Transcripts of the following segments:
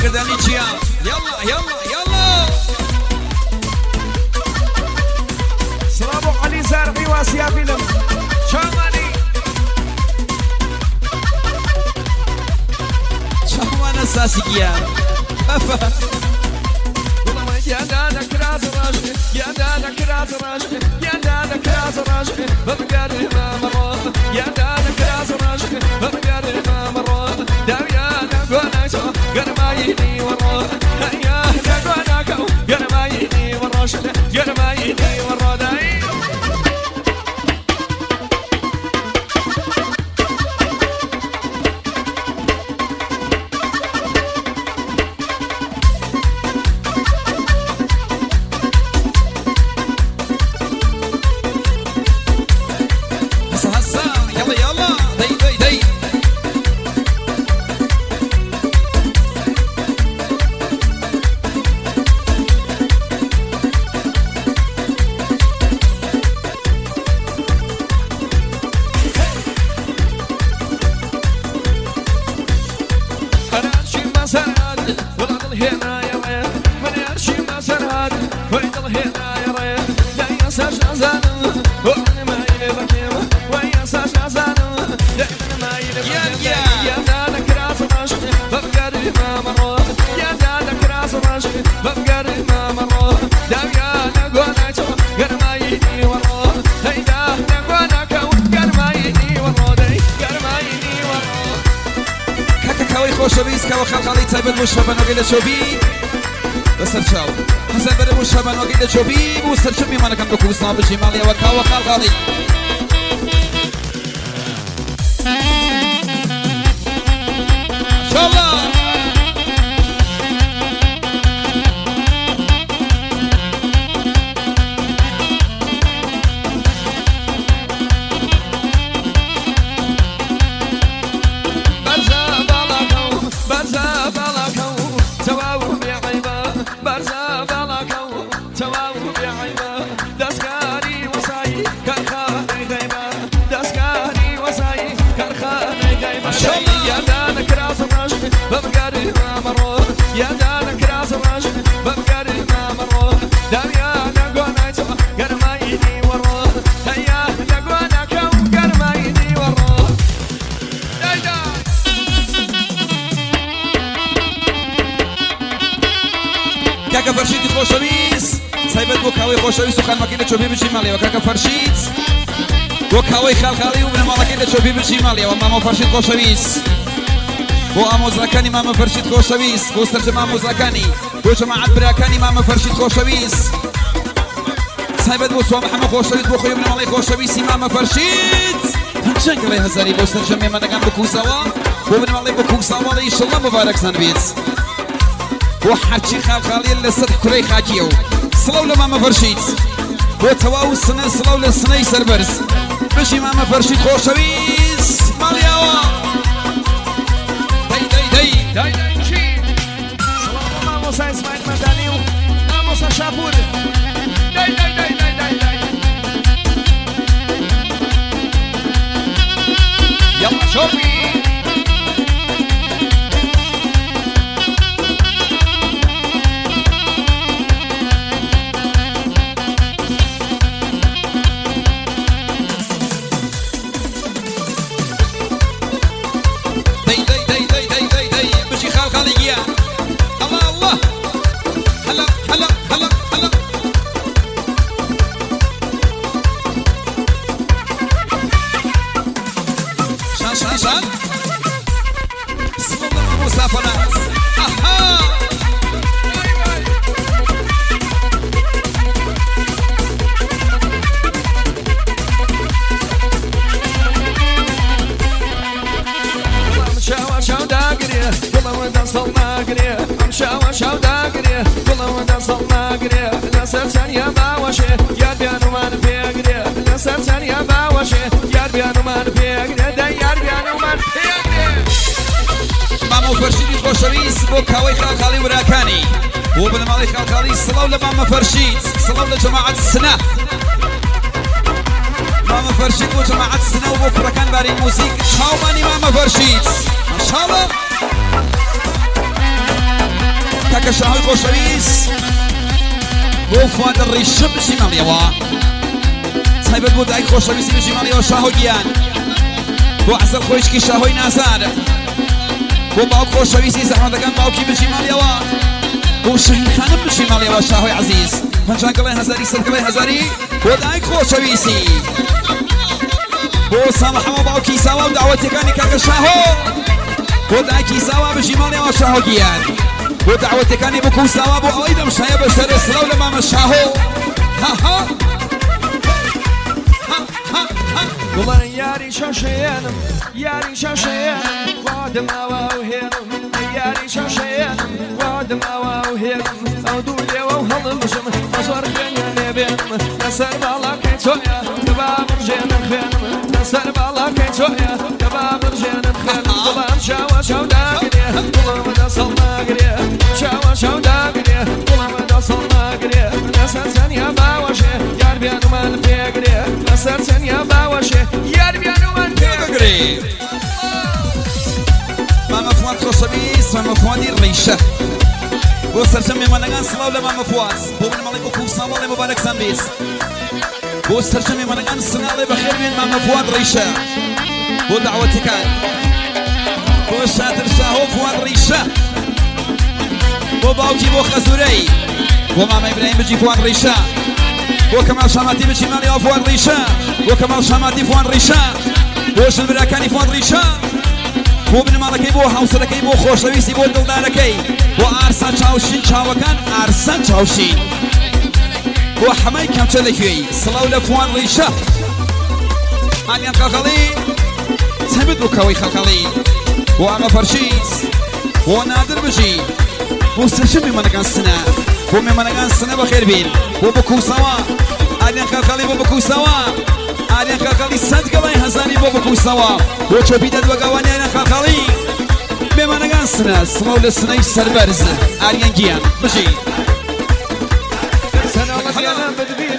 كرداني جيا يلا يلا يلا سلام علي زارقي واسيا فيلم شاماني شامان اساسية يا دادا كراز راشق يا دادا كراز راشق يا دادا كراز راشق ببقى ما مرة يا دادا كراز راشق ببقى ما مرة داويا نقونا سوا قرمايني ورا يا نقونا كو قرمايني ورا قرمايني ورا داي مشربا وقيل شوبيب بسر شاو حسن بر مشربا وقيل شوبيب وسر شمي مانا كم بكو صناب الشمالية وكاو وخال غالي شاء الله فرشيد خوشويس سايبت بوكاوي خوشويس وخان ماكينة شوبي بالشمالية وكاكا فرشيد بوكاوي خالخالي ومن ماكينة شوبي بالشمالية وماما فرشيد خوشويس وامو زاكاني ماما فرشيد خوشويس وسترجم امو زاكاني وجماعة براكاني ماما فرشيد خوشويس سايبت بوسوا محمد خوشويس بوخوي من مالي خوشويس ماما فرشيد هنشنك لي هزاري بوسترجم يمانا كان بكوساوا ومن مالي بكوساوا ان شاء الله مبارك سنبيت وحكي خالخالي اللي صدح كري خاكيو صلو لماما فرشيد وتواو السنة صلو للسنة سربرز بشي ماما فرشيد خوشويس مالياوا داي سلام ماما اسماعيل مداني ماما شابور داي يلا شوفي فرشيد خوشويس بوكاوي خالخالي وراكاني وبالمالي خالخالي صلوا لماما فرشيد صلوا لجماعة السنة ماما فرشيد وجماعة السنة وبكرة كان باري موسيقى شاوماني ماما فرشيد ما شاء الله كاكا شاهوي خوشويس بو فواد الريش بشي ماليوا سايبت بو دايك خوشويسي بشي ماليوا شاهو گيان بو عسل خوشكي شاهوي نازار بو باوك خوشويسي زحمة كان باوكي بشي ماليوا بو شهين خانم بشي ماليوا شاهوي عزيز فنجان قلي هزاري سر قلي هزاري بو دايك خوشويسي بو سامح ما باوكي سوا ودعوتي كاني كاكا شاهو بو دايكي سوا بشي ماليوا شاهو گيان ودعوتي كاني بكو سوا بو أيضا مش هيا بشتري السلو لما مشاهو ها ها والله ياري شوشيانم ياري شوشيانم وادم أواوهينم ياري شوشيانم وادم أواوهينم أو دولي وهل مشم أصور خيني نبينم نسر بالا كيتويا دباب رجينا خينم نسر بالا كيتويا دباب رجينا خينم طلعم شاوى شاو داقني طلعم دصل ناقري شاوى شاو داقني طلعم دصل ناقري نسر سنيا باوشي يار بيانو من بيقري نسر سنيا باوشي يار بيانو من بيقري ماما فواد خوشويس ماما فوادي الريشة بو سرجم منگان سلاو لماما فواد بو من مالك بكو سامال مبارك سنبيس بو سرجم منگان سنالي بخير من ماما فواد ريشة بو دعوتي كان بو شاتر شاهو فواد ريشة بو باوكي بو خزوري بو ماما إبراهيم بجي فواد ريشة بو كمال شاماتي بجي مالي فواد ريشة بو كمال شاماتي فواد ريشة بو شلبراكاني فواد ريشة بو بن مالكي بو حوصلكي بو خوشويسي بو دلداركي بو عرسان چاوشين چاوكان عرسان چاوشين بو حماي كم چلكي صلاو لفوان ريشة عليان خلخلي تهمد بو كوي خلخلي بو عما فرشيز بو نادر بجي بو سرشم ممنقان سنة بو ممنقان سنة بخير بين بو بكو سوا عليان خلخلي بو بكو سوا عليان خلخلي صدق الله هزاني بو بكو سوا بو چوبيدد وقواني عليان خلخلي بمنقان سنة صلاو لسنة سربرز عليان جيان بجي سنة لبيانا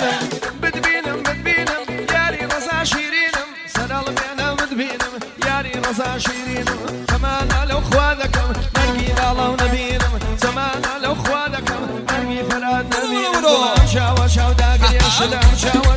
بدبينم ياري رزا شيرينم سنة لبيانا بدبينم ياري رزا شيرينم تمانا لو خوادكم نرقي لالا ونبينم تمانا لو خوادكم نرقي فراد نبينم شاوى شاو داقري شلام شاوى